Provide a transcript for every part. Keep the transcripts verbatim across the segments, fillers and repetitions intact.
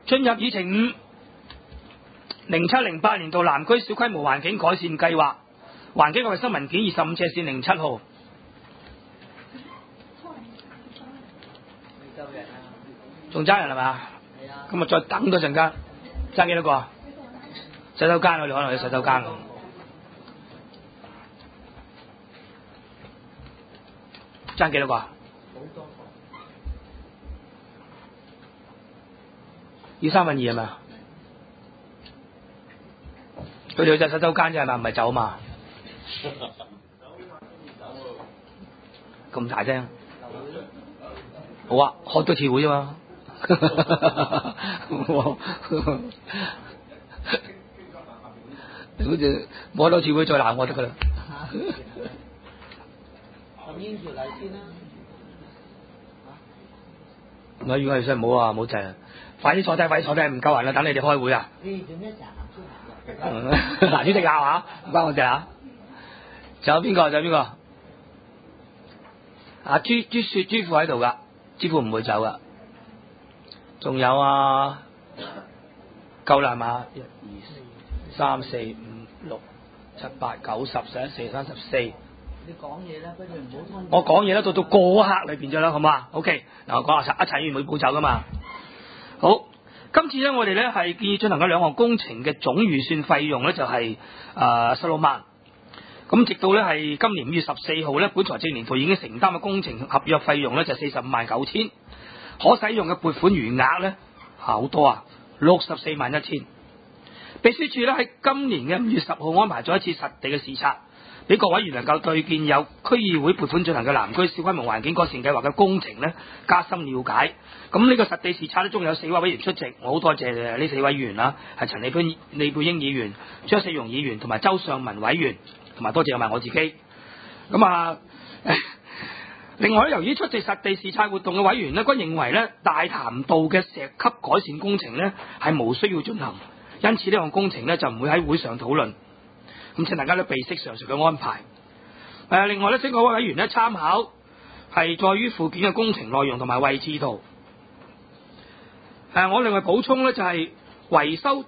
進入議程五，零七零八年度南區小規模環境改善計劃，環境衞生文件二十五斜線零七號。仲爭人係嘛？咁啊，再等多陣間，爭幾多個啊？洗手間我哋可能去洗手間。爭幾多個啊？要三分二係咪啊？佢哋去隻洗手間啫係嘛？唔係走嘛？咁大聲？好啊，開多次會啫嘛。好似開多次會再鬧我得噶啦。咁應條例先啦。唔係，如果係真係冇啊，冇滯啊！快啲坐低，快啲坐低，唔夠人啦，等你哋開會啊！你做咩成日行出嚟？嗱，主席拗下，唔關我事啊！仲有邊個？仲有邊個？啊，朱朱雪朱父喺度噶，朱父唔會走噶。仲有啊，夠啦係嘛？一二三四五六七八九十十一四三十四。你講嘢咧，不如唔好通。我講嘢咧，到到嗰刻裏邊咗啦，好嘛 ？OK，嗱，我講下一齊會補走噶嘛。好，今次咧，我哋咧係建議進行嘅兩項工程嘅總預算費用咧，就係誒十六萬。咁直到咧係今年五月十四號咧，本財政年度已經承擔嘅工程合約費用咧就四十五萬九千。可使用嘅撥款餘額咧好多啊，六十四萬一千。秘書處咧喺今年嘅五月十號安排咗一次實地嘅視察，俾各位員能夠對建有區議會撥款進行嘅南區小規模環境改善計劃嘅工程咧加深了解。咁呢個實地視察咧，中有四位委員出席，我好多謝呢四位議員啦，係陳利佩利佩英議員、張世榮議員同埋周尚文委員，同埋多謝埋我自己。咁啊。另外咧，由於出席實地視察活動嘅委員咧，均認為咧大潭道嘅石級改善工程咧係無需要進行，因此呢項工程咧就唔會喺會上討論。咁請大家都備悉上述嘅安排。誒，另外咧，請各位委員咧參考係在於附件嘅工程內容同埋位置圖。誒，我另外補充咧就係維修。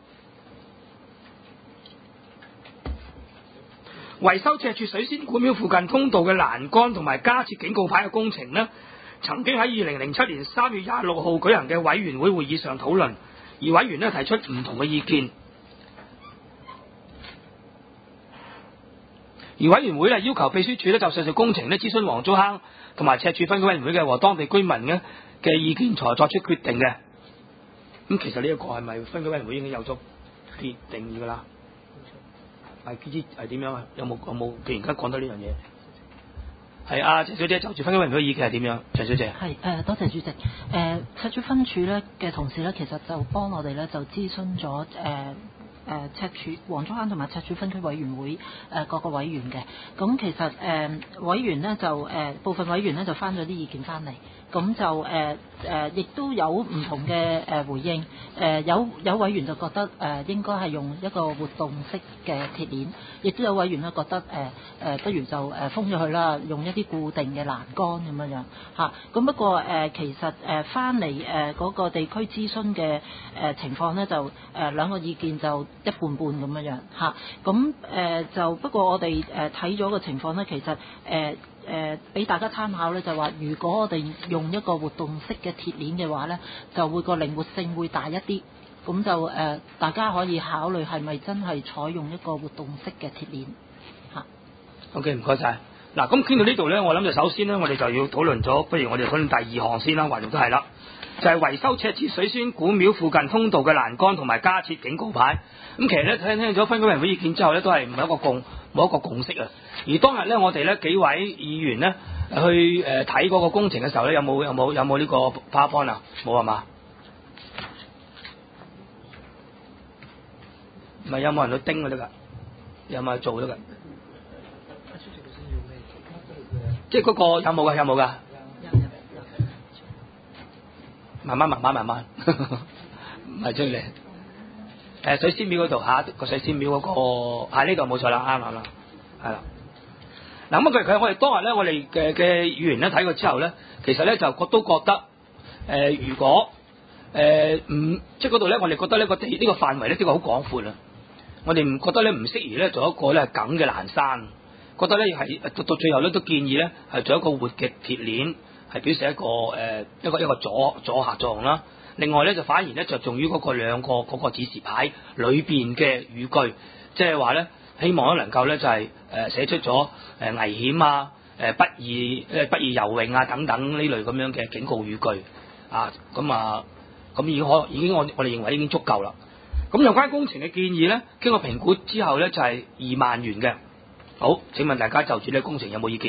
維修赤柱水仙古廟附近通道嘅欄杆同埋加設警告牌嘅工程呢，曾經喺二零零七年三月廿六號舉行嘅委員會會議上討論，而委員呢提出唔同嘅意見，而委員會呢要求秘書處呢就上述工程呢諮詢黃竹坑同埋赤柱分區委員會嘅和當地居民呢嘅意見，才作出決定嘅。咁其實呢一個係咪分區委員會已經有咗決定㗎啦？係知係點樣啊？有冇有冇？既然而家講到呢樣嘢，係啊，陳小姐就住分區委員會嘅意見係點樣？陳小姐係誒、呃，多謝主席。誒、呃，赤柱分處咧嘅同事咧，其實就幫我哋咧就諮詢咗誒誒赤柱黃竹坑同埋赤柱分區委員會誒、呃、各個委員嘅。咁其實誒、呃、委員咧就誒、呃、部分委員咧就翻咗啲意見翻嚟。咁就誒誒，亦、呃呃、都有唔同嘅誒回應。誒、呃、有有委員就覺得誒、呃、應該係用一個活動式嘅鐵鏈，亦都有委員咧覺得誒誒、呃，不如就誒封咗佢啦，用一啲固定嘅欄杆咁樣樣嚇。咁、啊、不過誒、呃，其實誒翻嚟誒嗰個地區諮詢嘅誒情況咧，就誒、呃、兩個意見就一半半咁樣樣嚇。咁、啊、誒、呃、就不過我哋誒睇咗個情況咧，其實誒。呃誒俾、呃、大家參考咧，就話如果我哋用一個活動式嘅鐵鏈嘅話咧，就會個靈活性會大一啲。咁就誒、呃，大家可以考慮係咪真係採用一個活動式嘅鐵鏈嚇。 OK，唔該晒。嗱，咁傾到呢度咧，我諗就首先咧，我哋就要討論咗，不如我哋討論第二項先啦，橫掂都係啦，就係、是、維修赤柱水仙古廟附近通道嘅欄杆同埋加設警告牌。咁其實咧，聽聽咗分區委員會意見之後咧，都係唔係一個共冇一個共識啊。而當日咧，我哋咧幾位議員咧去誒睇嗰個工程嘅時候咧，有冇有冇有冇呢個 PowerPoint 啊？冇係嘛？唔係有冇人去叮就得㗎？有冇去做得㗎？即係嗰個有冇㗎？有冇㗎？慢慢慢慢慢慢，唔係出嚟。誒水仙廟嗰度嚇，個水仙廟嗰個喺呢度冇錯啦，啱啱啦，係啦。嗱咁佢佢我哋當日咧，我哋嘅嘅議員咧睇過之後咧，其實咧就覺都覺得誒、呃，如果誒、 誒唔即係嗰度咧，我哋覺得呢個地呢、呢個範圍咧，的確好廣闊啊。我哋唔覺得咧唔適宜咧做一個咧梗嘅欄山，覺得咧係到到最後咧都建議咧係做一個活嘅鐵鏈，係表示一個誒、呃、一個一個阻阻嚇作用啦。另外咧就反而咧着重於嗰個兩個嗰、嗰個指示牌裏邊嘅語句，即係話咧希望咧能夠咧就係誒寫出咗誒危險啊、誒不宜誒不宜游泳啊等等呢類咁樣嘅警告語句啊，咁啊咁已經可已經我我哋認為已經足夠啦。咁有關工程嘅建議咧，經過評估之後咧就係二萬元嘅。好，請問大家就住呢個工程有冇意見？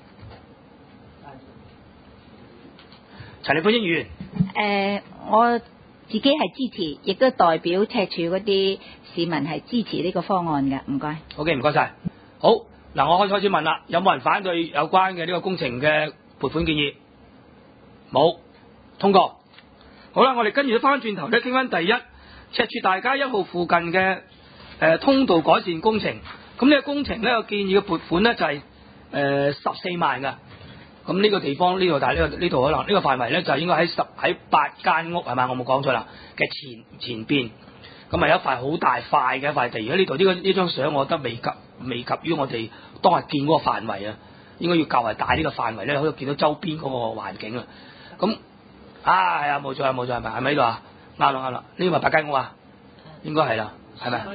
陳利歡議員， 誒、呃，我自己係支持，亦都代表赤柱嗰啲市民係支持呢個方案嘅。唔該。 好嘅，唔該晒。好，嗱，我開始問啦，有冇人反對有關嘅呢個工程嘅撥款建議？冇，通過。好啦，我哋跟住翻轉頭咧，傾翻第一。赤柱大街一號附近嘅誒、呃、通道改善工程，咁呢個工程呢個建議嘅撥款呢就係誒十四萬㗎。咁呢個地方呢度，但係呢個呢度可能呢個範圍呢就應該喺十喺八間屋係咪？我冇講錯啦嘅前前邊，咁係一塊好大塊嘅一塊地。而家呢度呢個呢張相，我覺得未及未及於我哋當日見嗰個範圍啊，應該要較為大呢個範圍呢，可以見到周邊嗰個環境啊。咁啊係啊，冇錯啊冇錯係咪？係咪呢度啊？啱啦啱啦，呢個咪八間屋啊，應該係啦，係咪？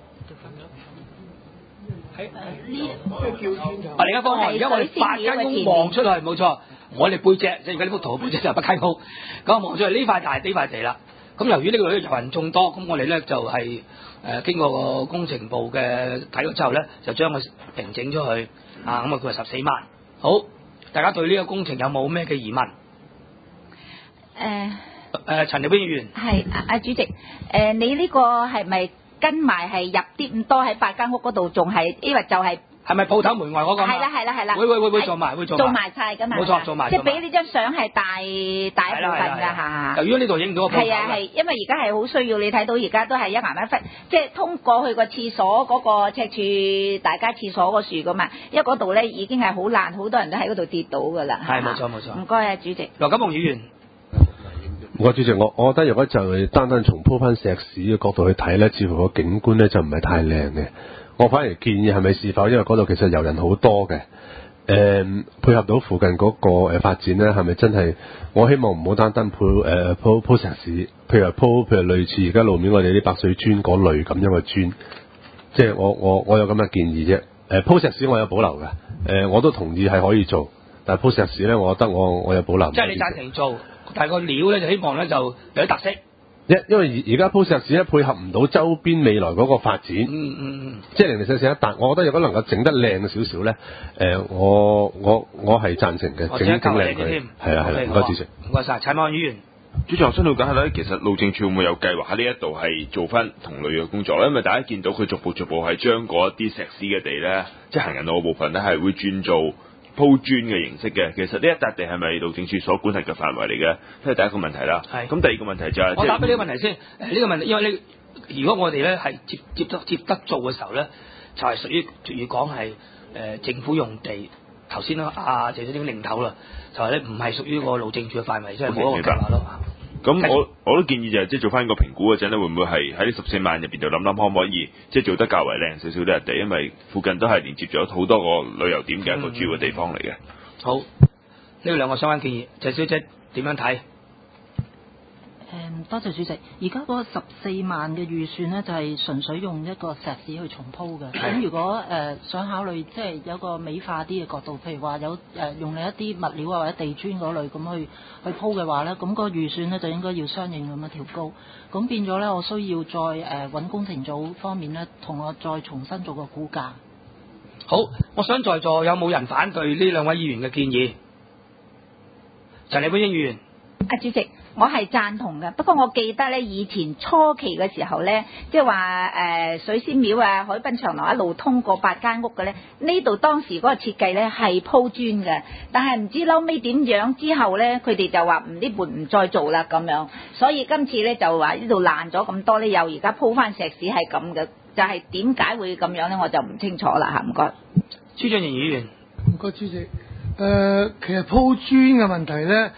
喺呢啊另一方案，而家我哋八間屋望出去，冇錯，我哋背脊即係而家呢幅圖背脊就係八間屋，咁望出去呢塊大呢塊地啦。咁由於呢個遊人眾多，咁我哋咧就係、是、誒、呃、經過個工程部嘅睇咗之後咧，就將佢平整咗佢啊，咁啊佢話十四萬。好，大家對呢個工程有冇咩嘅疑問？誒、 呃。 誒、呃，陳利歡議員係阿阿主席，誒、呃，你呢個係咪跟埋係入啲咁多喺八間屋嗰度，仲係因為就係係咪鋪頭門外嗰個？ 係啦係啦係啦， 會會會會做埋會做做埋晒㗎嘛？ 冇錯，做埋。 即係俾呢張相係大大一部分㗎嚇。 由於呢度影唔到個鋪頭。 係啊係，因為而家係好需要，你睇到而家都係一岩一忽，即係通過去個廁所嗰個赤柱大家廁所個樹㗎嘛，因為嗰度咧已經係好爛，好多人都喺嗰度跌倒㗎啦。 係冇錯冇錯。 唔該啊，主席。 羅錦雄議員。 我主席，我我覺得如果就係單單從鋪翻石屎嘅角度去睇咧，似乎個景觀咧就唔係太靚嘅。我反而建議係咪是否因為嗰度其實遊人好多嘅，誒、呃、配合到附近嗰個誒發展咧，係咪真係？我希望唔好單單鋪誒鋪鋪石屎，譬如話鋪譬如類似而家路面我哋啲白水磚嗰類咁樣嘅磚，即係我我我有咁嘅建議啫。誒、呃、鋪石屎我有保留嘅，誒、呃、我都同意係可以做，但係鋪石屎咧，我覺得我我有保留。 即係你贊成做？但係個料咧就希望咧就有啲特色， 因因為而而家鋪石屎咧配合唔到周邊未來嗰個發展， 嗯嗯嗯， 即係零零細細一笪，我覺得如果能夠整得靚少少咧，誒、呃、我我我係贊成嘅，整整靚佢，係啊係啦，唔該主席， 唔該晒，陳萬議員。 主席，我想了解下咧，其實路政署會唔會有計劃喺呢一度係做翻同類嘅工作咧？因為大家見到佢逐步逐步係將嗰一啲石屎嘅地咧，即係行人路嘅部分咧，係會轉做鋪磚嘅形式嘅。其實呢一笪地係咪路政署所管轄嘅範圍嚟嘅？呢係第一個問題啦。係。咁第二個問題就係、是， 我答俾呢個問題先。誒、呃、呢、這個問題，因為呢，如果我哋咧係接接得接得做嘅時候咧，就係、是、屬於粵語講係誒政府用地。頭先啦，阿謝小姐領頭啦，就係咧唔係屬於個路政署嘅範圍，即係冇個計劃咯。 咁我我都建議就係即係做翻個評估嗰陣咧，會唔會係喺呢十四萬入邊就諗諗可唔可以即係做得較為靚少少啲地，因為附近都係連接咗好多個旅遊點嘅一個主要嘅地方嚟嘅、嗯。 好，呢兩個相關建議，謝小姐點樣睇？ 誒，多謝主席。而家嗰個十四萬嘅預算呢，就係、是、純粹用一個石屎去重鋪嘅。咁如果誒、呃、想考慮即係有個美化啲嘅角度，譬如話有誒、呃、用你一啲物料啊或者地磚嗰類咁去去鋪嘅話呢，咁、那個預算呢，就應該要相應咁樣調高。咁變咗呢，我需要再誒揾、呃、工程組方面呢，同我再重新做個估價。 好，我想在座有冇人反對呢兩位議員嘅建議？陳利歡議員。 阿主席，我係贊同嘅。不過我記得咧，以前初期嘅時候咧，即係話誒水仙廟啊、海濱長廊一路通過八間屋嘅咧，呢度當時嗰個設計咧係鋪磚嘅，但係唔知嬲尾點樣之後咧，佢哋就話唔呢盤唔再做啦咁樣。所以今次咧就話呢度爛咗咁多咧，又而家鋪翻石屎係咁嘅，就係點解會咁樣咧？我就唔清楚啦嚇，唔該。 朱俊賢議員， 唔該主席。誒、呃，其實鋪磚嘅問題咧。就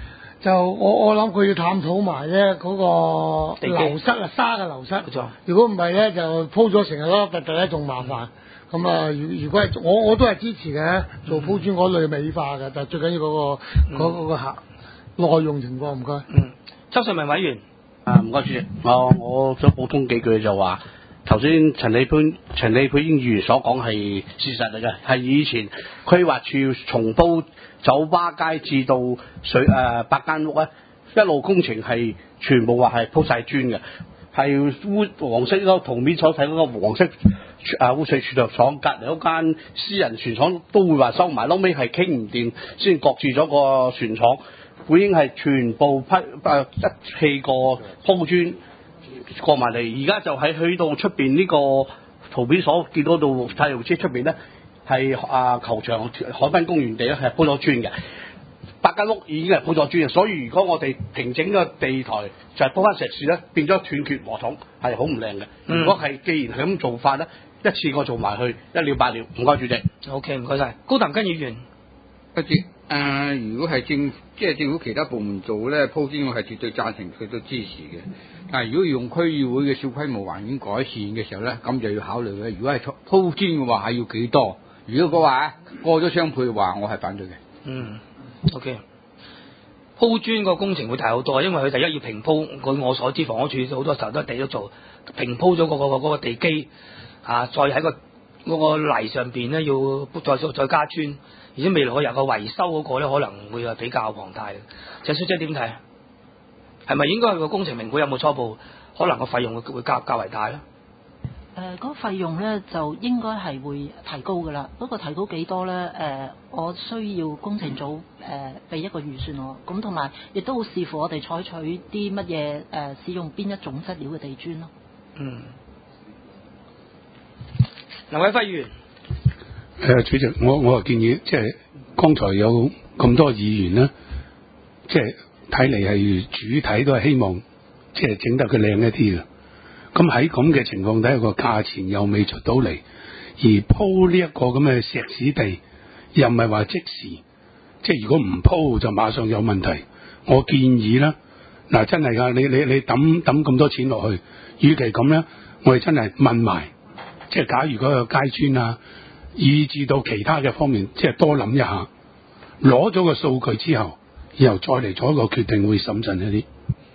就我我諗佢要探討埋咧嗰個地基流失啊，沙嘅流失。 冇錯如果唔係咧，就鋪咗成日咯，突突咧仲麻煩。咁啊，如如果係我我都係支持嘅，做鋪磚嗰類美化嘅，但係最緊要嗰、個嗰、 嗯個客內容情況唔該。 嗯，周順文委員。 啊，唔該主席，我我想補充幾句就話，頭先陳李潘陳李佩英議員所講係事實嚟嘅，係以前規劃處重鋪酒吧街至到水誒、呃、八間屋咧，一路工程係全部話係鋪晒磚嘅，係污黃色嗰個圖面所睇嗰個黃色誒污水處理廠隔離嗰間私人船廠都會話收埋，後尾係傾唔掂先擱置咗個船廠。本應係全部批誒、呃、一氣過鋪磚過埋嚟，而家就喺去到出邊呢個圖片所見到度太陽車出邊咧，係啊球場海濱公園地咧係鋪咗磚嘅，八間屋已經係鋪咗磚嘅，所以如果我哋平整個地台就係鋪翻石屎咧，變咗斷缺和統係好唔靚嘅。 嗯、 如果係既然係咁做法咧，一次過做埋去一了百了。唔該主席。 O K， 唔該晒。高譚根議員。 不知誒，如果係政即係政府其他部門做咧，鋪磚我係絕對贊成，佢都支持嘅。但係如果用區議會嘅小規模環境改善嘅時候咧，咁就要考慮嘅。如果係鋪磚嘅話，係要幾多？如果嘅話過咗雙倍嘅話，我係反對嘅。 嗯 ，O K。鋪磚個工程會大好多，因為佢第一要平鋪。據我所知，房屋署好多時候都係地都做平鋪咗嗰個嗰個地基啊，再喺個嗰個泥上邊咧要再再加磚。而且未來日個維修嗰個咧，可能會係比較龐大嘅。鄭小姐點睇？係咪應該個工程評估有冇初步？可能個費用會會較較為大咧？ 誒、呃，嗰、那個費用咧就應該係會提高㗎啦。不過提高幾多咧？誒、呃，我需要工程組誒俾、呃、一個預算我。咁同埋亦都好視乎我哋採取啲乜嘢誒使用邊一種質料嘅地磚咯。 嗯。林偉輝議員。 誒、呃，主席，我我係建議，即係剛才有咁多議員咧，即係睇嚟係主體都係希望，即係整得佢靚一啲嘅。咁喺咁嘅情況底下，個價錢又未出到嚟，而鋪呢一個咁嘅石屎地，又唔係話即時，即係如果唔鋪就馬上有問題。我建議啦，嗱真係㗎，你你你抌抌咁多錢落去，與其咁咧，我哋真係問埋，即係假如嗰個街磚啊。以至到其他嘅方面，即係多諗一下，攞咗個數據之後，然後再嚟做一個決定，會審慎一啲。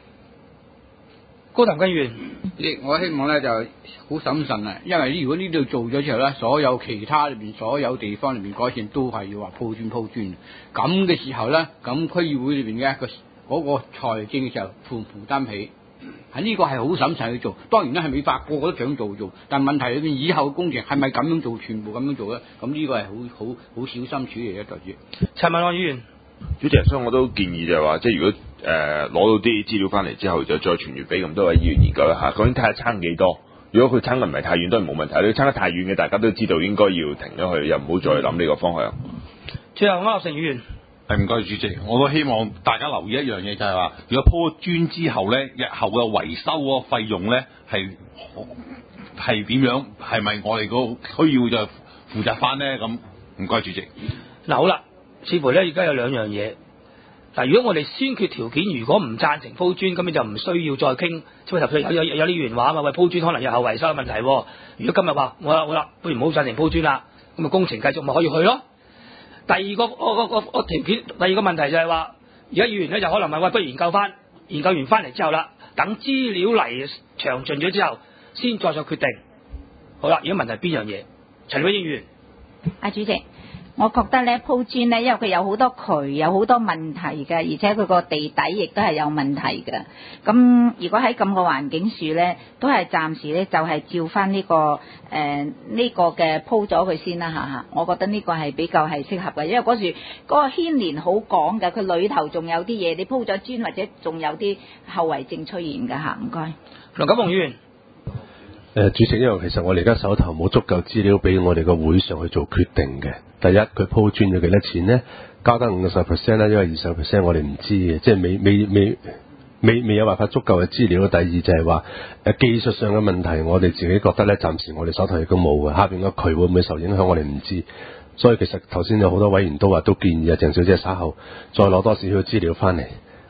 高譚根議員， 我希望咧就好審慎啊，因為如果呢度做咗之後咧，所有其他裏邊所有地方裏邊改善都係要話鋪磚鋪磚，咁嘅時候咧，咁區議會裏邊嘅個嗰個財政嘅時候負唔負擔起？喺呢個係好審慎去做，當然咧係美化個個都想做做，但問題裏邊以後嘅工程係咪咁樣做，全部咁樣做咧？咁呢個係好好好小心處理嘅，代主。 陳文朗議員， 主席，所以我都建議就係話，即係如果誒攞、呃、到啲資料翻嚟之後，就再傳閱俾咁多位議員研究一下，究竟睇下差幾多。如果佢差得唔係太遠，都係冇問題。你差得太遠嘅，大家都知道應該要停咗去，又唔好再諗呢個方向。 最後，區諾誠議員。 係唔該主席，我都希望大家留意一樣嘢，就係話，如果鋪磚之後咧，日後嘅維修嗰個費用咧係係點樣？係咪我哋個區要就負責翻咧？咁唔該主席。 嗱好啦，似乎咧而家有兩樣嘢。嗱，如果我哋先決條件，如果唔贊成鋪磚，咁你就唔需要再傾。即係頭先有有有啲議員話啊嘛，喂鋪磚可能日後維修嘅問題。如果今日話我啦好啦，不如唔好贊成鋪磚啦，咁啊工程繼續咪可以去咯。第二個我我我我條件，第二個問題就係話，而家議員咧就可能問喂，不如研究翻，研究完翻嚟之後啦，等資料嚟詳盡咗之後，先再作決定。好啦，而家問題係邊樣嘢？陳偉英議員， 阿主席。我覺得咧鋪磚咧，因為佢有好多渠，有好多問題嘅，而且佢個地底亦都係有問題嘅。咁如果喺咁個環境處咧，都係暫時咧就係照翻呢、這個誒呢、呃這個嘅鋪咗佢先啦嚇。我覺得呢個係比較係適合嘅，因為嗰時嗰個牽連好廣嘅，佢裏頭仲有啲嘢，你鋪咗磚或者仲有啲後遺症出現嘅嚇。唔該， 梁錦鴻議員。 誒、呃，主席，因為其實我哋而家手頭冇足夠資料俾我哋個會上去做決定嘅。第一，佢鋪磚要幾多錢咧？交得五十 percent 啦，因為二十 percent 我哋唔知嘅，即係未未未未未有辦法足夠嘅資料。第二就係話誒技術上嘅問題，我哋自己覺得咧，暫時我哋手頭亦都冇嘅。下邊個渠會唔會受影響，我哋唔知。所以其實頭先有好多委員都話都建議啊，鄭小姐稍後再攞多少少資料翻嚟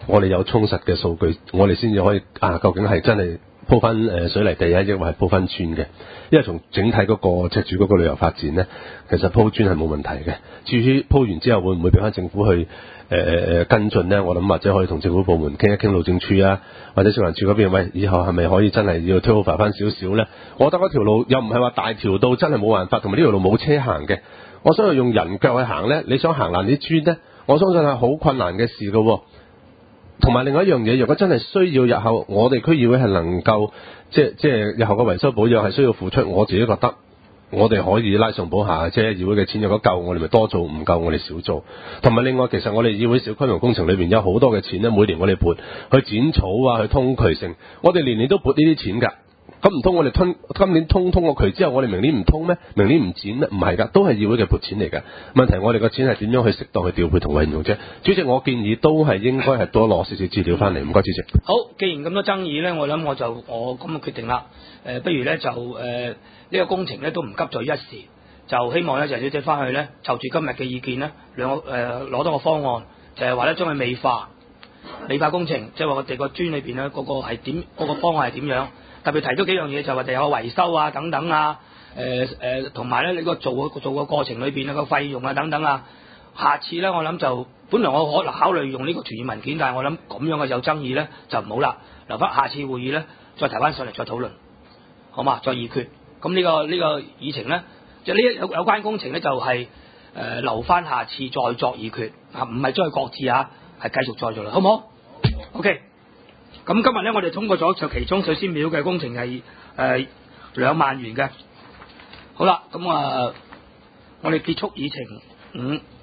我哋有充實嘅數據，我哋先至可以啊，究竟係真係鋪翻誒水泥地啊，抑或係鋪翻磚嘅？因為從整體嗰個赤柱嗰個旅遊發展咧，其實鋪磚係冇問題嘅。至於鋪完之後會唔會俾翻政府去誒誒誒跟進咧？我諗或者可以同政府部門傾一傾，路政處啊，或者食環署嗰邊，喂，以後係咪可以真係要 take over 翻少少咧？我覺得嗰條路又唔係話大條到真係冇辦法，同埋呢條路冇車行嘅。我相信用人腳去行咧，你想行爛啲磚咧，我相信係好困難嘅事㗎喎。同埋另外一樣嘢，如果真係需要日後我哋區議會係能夠即係即係日後嘅維修保養係需要付出，我自己覺得我哋可以拉上補下，即係議會嘅錢如果夠，我哋咪多做；唔夠，我哋少做。同埋另外，其實我哋議會小規模工程裏邊有好多嘅錢咧，每年我哋撥去剪草啊，去通渠成，我哋年年都撥呢啲錢㗎。咁唔通我哋通今年通通個渠之後，我哋明年唔通咩？明年唔剪咩？唔係㗎，都係議會嘅撥錢嚟㗎。問題我哋個錢係點樣去適當去調配同運用啫？主席，我建議都係應該係多攞少少資料翻嚟。唔該，主席。 好，既然咁多爭議咧，我諗我就我咁嘅決定啦。誒、呃，不如咧就誒呢、呃這個工程咧都唔急在一時，就希望咧就小姐翻去咧就住今日嘅意見咧，兩個誒攞多個方案，就係話咧將佢美化美化工程，即係話我哋個磚裏邊咧嗰個係點，嗰、那個方案係點樣？特別提咗幾樣嘢，就話地有維修啊等等啊，誒誒同埋咧你個做個做個過程裏邊啊個費用啊等等啊，下次咧我諗就本來我可能考慮用呢個全議文件，但係我諗咁樣嘅有爭議咧就唔好啦，留翻下次會議咧再提翻上嚟再討論，好嘛？再議決。咁呢、這個呢、這個議程咧，就呢有有關工程咧就係、是、誒、呃、留翻下次再作議決，啊唔係將佢擱置啊，係繼續再做啦，好唔好 ？OK。咁今日咧，我哋通過咗就其中水仙廟嘅工程係誒兩萬元嘅。好啦，咁啊、呃，我哋結束議程五。